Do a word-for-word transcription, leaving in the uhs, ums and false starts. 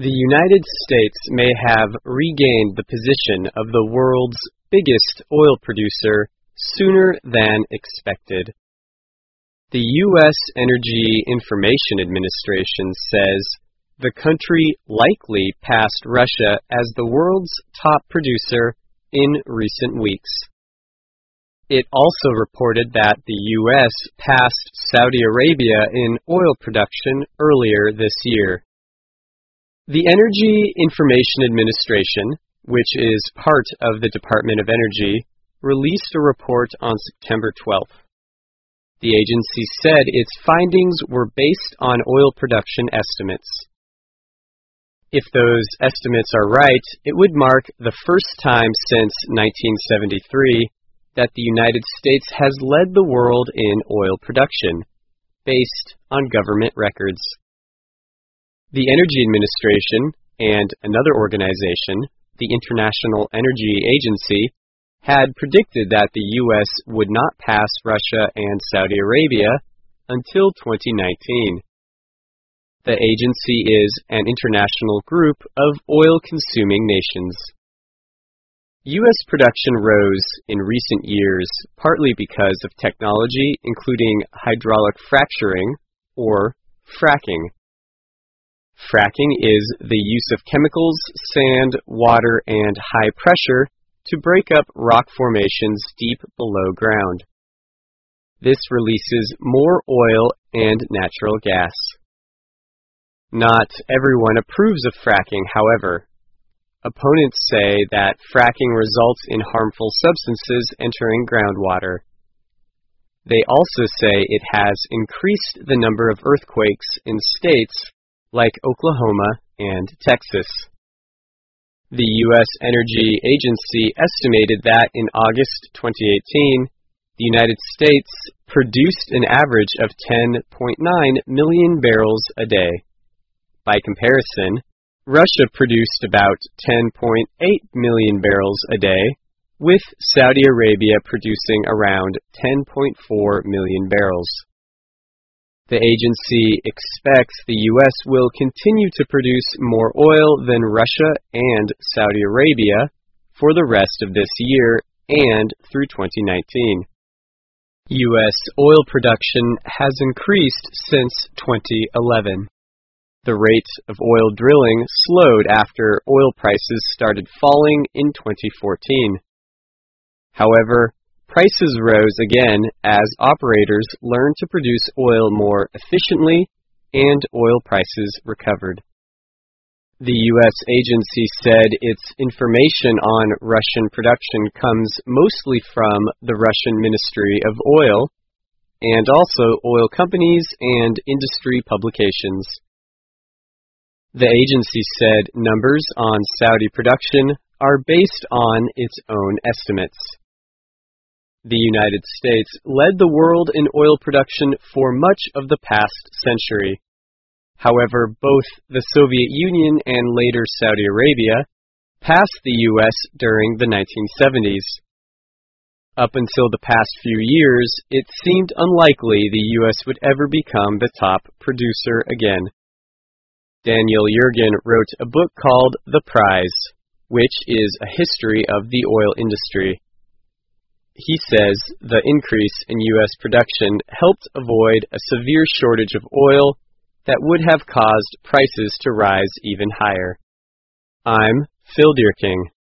The United States may have regained the position of the world's biggest oil producer sooner than expected. The U S Energy Information Administration says the country likely passed Russia as the world's top producer in recent weeks. It also reported that the U S passed Saudi Arabia in oil production earlier this year. The Energy Information Administration, which is part of the Department of Energy, released a report on September twelfth. The agency said its findings were based on oil production estimates. If those estimates are right, it would mark the first time since nineteen seventy-three that the United States has led the world in oil production, based on government records. The Energy Administration and another organization, the International Energy Agency, had predicted that the U S would not pass Russia and Saudi Arabia until twenty nineteen. The agency is an international group of oil-consuming nations. U S production rose in recent years partly because of technology including hydraulic fracturing, or fracking. Fracking is the use of chemicals, sand, water, and high pressure to break up rock formations deep below ground. This releases more oil and natural gas. Not everyone approves of fracking, however. Opponents say that fracking results in harmful substances entering groundwater. They also say it has increased the number of earthquakes in states like Oklahoma and Texas. The U S Energy Agency estimated that in August twenty eighteen, the United States produced an average of ten point nine million barrels a day. By comparison, Russia produced about ten point eight million barrels a day, with Saudi Arabia producing around ten point four million barrels. The agency expects the U S will continue to produce more oil than Russia and Saudi Arabia for the rest of this year and through twenty nineteen. U S oil production has increased since twenty eleven. The rate of oil drilling slowed after oil prices started falling in twenty fourteen. However, prices rose again as operators learned to produce oil more efficiently and oil prices recovered. The U S agency said its information on Russian production comes mostly from the Russian Ministry of Oil and also oil companies and industry publications. The agency said numbers on Saudi production are based on its own estimates. The United States led the world in oil production for much of the past century. However, both the Soviet Union and later Saudi Arabia passed the U S during the nineteen seventies. Up until the past few years, it seemed unlikely the U S would ever become the top producer again. Daniel Yergin wrote a book called The Prize, which is a history of the oil industry. He says the increase in U S production helped avoid a severe shortage of oil that would have caused prices to rise even higher. I'm Phil Dierking.